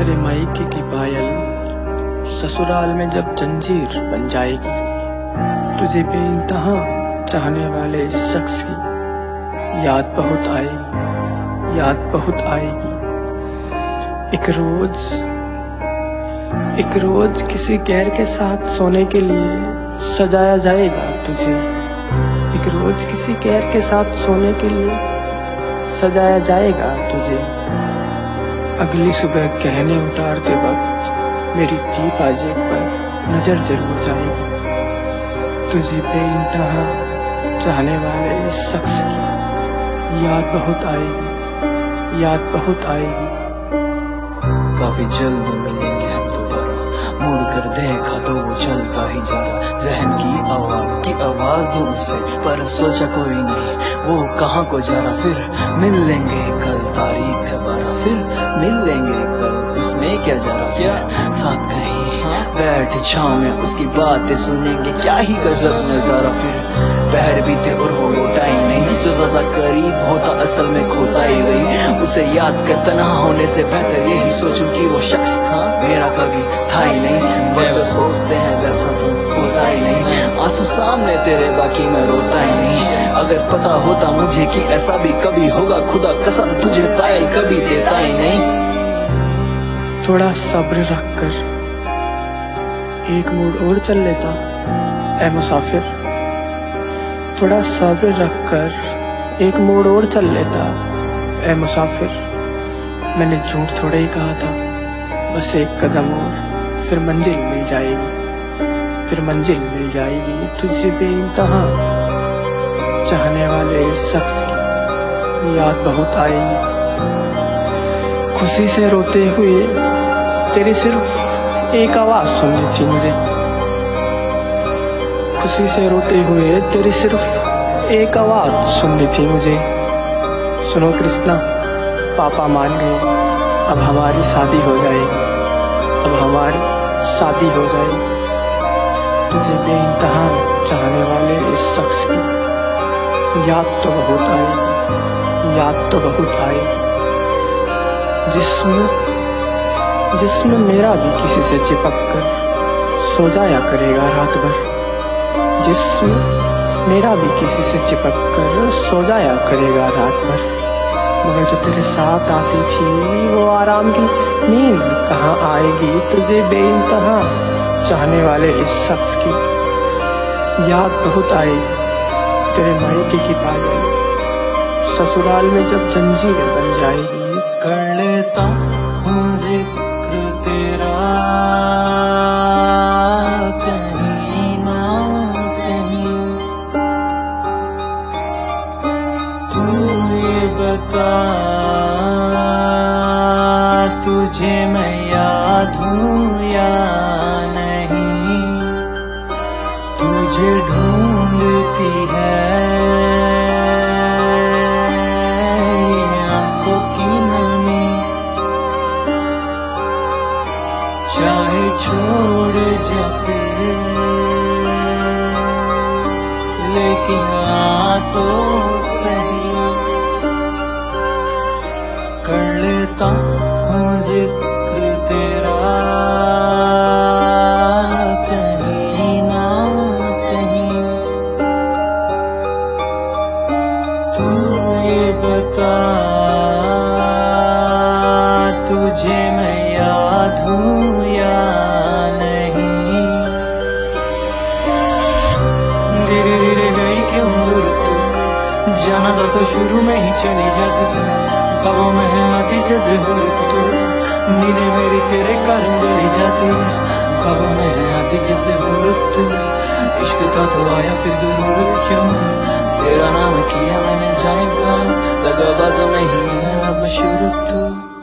तेरे मायके की पायल ससुराल में जब जंजीर बन जाएगी, तुझे बेइंतहा चाहने वाले इस शख्स की याद बहुत आएगी, याद बहुत आएगी। एक रोज किसी गैर के साथ सोने के लिए सजाया जाएगा तुझे। एक रोज किसी गैर के साथ सोने के लिए सजाया जाएगा तुझे। अगली सुबह गहने उतारते वक्त मेरी टीप आजेब पर नजर जरूर जाएगी। तुझे बेइंतहा चाहने वाले इस शख्स की याद बहुत आएगी, याद बहुत आएगी। काफी जल्द मिलेंगे हम दोबारा, मुड़ कर देखा तो वो चलता ही जा रहा। जहन की आवाज दूर से, पर सोचा कोई नहीं वो कहाँ को जा रहा। फिर मिल लेंगे कल, तारीख है 12, फिर मिल लेंगे कल, उसमें क्या जा रहा। फिर साथ कहीं बैठ छाँव में उसकी बातें सुनेंगे, क्या ही गजब नजारा। फिर पहर भी थे और वो लौटा ही नहीं, जो ज्यादा करीब होता असल में खोता ही वही। उसे याद करता ना होने से बेहतर यही सोचूं कि वो शख्स मेरा कभी था ही नहीं। पर जो सोचते हैं वैसा तो होता ही नहीं। आंसू सामने तेरे बाकी मैं रोता ही नहीं। अगर पता होता मुझे कि ऐसा भी कभी होगा, खुदा कसम तुझे पायल कभी देता ही नहीं। थोड़ा सब्र रख कर एक मोड़ और चल लेता ऐ मुसाफिर। थोड़ा सब्र रख कर एक मोड़ और चल लेता ऐ मुसाफिर। मैंने झूठ थोड़ा ही कहा था, बस एक कदम और फिर मंजिल मिल जाएगी, फिर मंजिल मिल जाएगी। तुझे बेइंतहा चाहने वाले इस शख्स की याद बहुत आएगी। खुशी से रोते हुए तेरी सिर्फ एक आवाज सुननी थी मुझे। खुशी से रोते हुए तेरी सिर्फ एक आवाज सुननी थी मुझे। सुनो कृष्णा, पापा मान गए, अब हमारी शादी हो जाएगी, अब हमारी शादी हो जाएगी। तुझे बेइंतहा चाहने वाले इस शख्स की याद तो बहुत आएगी, याद तो बहुत आएगी। जिस्म मेरा भी किसी से चिपक कर सो जाया करेगा रात भर। जिस्म मेरा भी किसी से चिपक कर सो जाया करेगा रात भर। मगर जो तेरे साथ आती थी वो आराम की नींद कहाँ आएगी। तुझे बेइंतहा चाहने वाले इस शख्स की याद बहुत आएगी। तेरे मायके की पायल ससुराल में जब जंजीर बन जाएगी। कर लेता हूँ जिक्र तेरा कहीं ना कहीं, तू ये बता तुझे मैं याद हूँ या नहीं। तुझे ढूंढती है आंखों की नमी, चाहे छोड़ जा फिर, लेकिन आ तो सही। कर लेता हूँ जिक्र तेरा कहीं ना कहीं, तू ये बता तुझे मैं याद हूँ या नहीं। धीरे धीरे गई क्यों दूर तू, जाना था तो शुरू में ही चली जाती। ख्वाबों में है आती जैसे हो तू, नींदें मेरी तेरे कारण गली जाती। ख्वाबों में है आती जैसे हो तू, इश्क था तो आया फिर दूर क्यों। तेरा नाम किया मैंने जाने का, दगाबाज नहीं है अब शुरू तू।